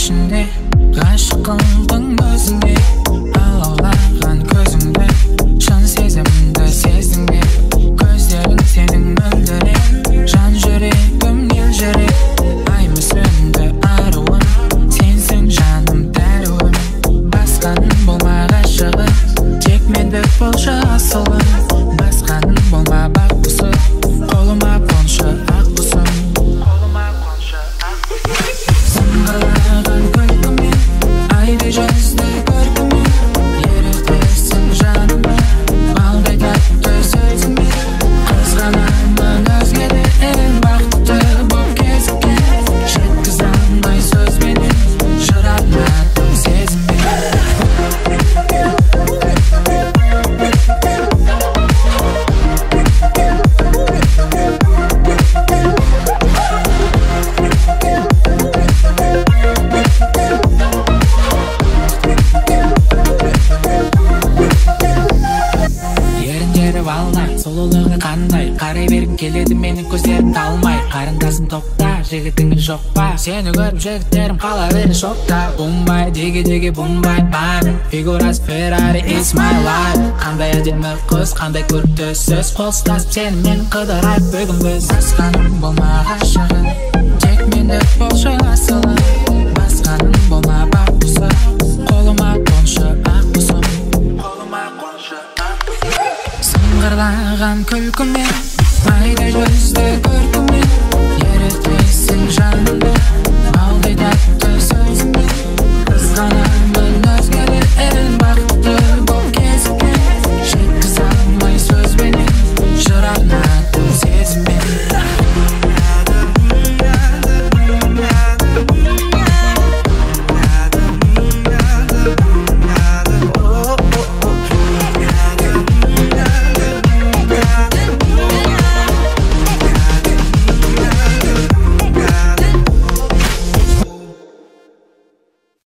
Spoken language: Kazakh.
ішінде ғашық қылдың өзіңе алаулаған көзіңді шын сезімді сездің бе көздерің сенің мөлдіреп жан жүрегім елжіреп аймы сөнді аруым сенсің жаным дәруім басқаның болма ғашығым тек мендік болшы асылым басқаның болма бақ құсы қолыма қоншы ақ құсым сыңғырлаған күлкімен айдай жүзді көркімен ерітесің жаныма балдай тәтті сөзіңмен қызғанамын өзгеден бақытты боп кезіккен жеткізе алмай сөзбенен жыр арнадым сезіммен сұлулығы қандай қарай бергім келеді менің көздерім талмай қарындасым тоқта жігітіңіз жоқ па сені көріп жігіттерім қала бері шокта бумбай деге бумбай бай фигурасы Ferrari it's my life қандай әдемі қыз қандай көрікті сөз қол ұстасып сенімен қыдырайық бүгін біз басқаның болма ғашығым тек мендік болшы асылым басқаның болма бақ құсы қолыма қоншы ақ құсым сыңғырлаған күлкімен айдай жүзді